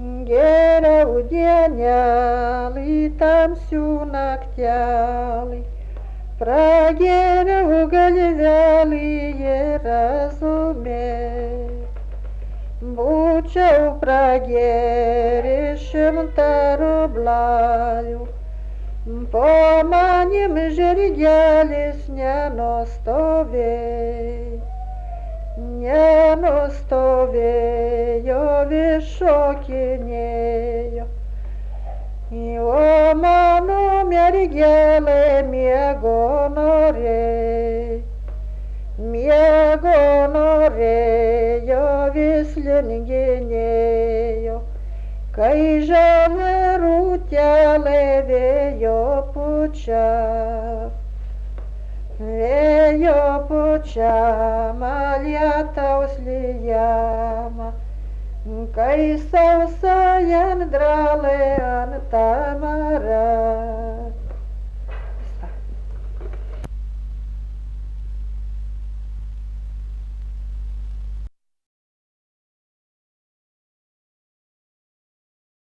Geriau dienelį, tamsių naktelį, pragėriau galvelį Jeruzalėj. Būčiau pragėręs 100 rublelių, po manim žirgelis nenustovėjo, vis šokinėjo. O mano mergelė miego norėjo, vis linginėjo, kai žalia rūtelė vėjo pučiama, lietaus lyjama, kai sausa jandralė ant tamara.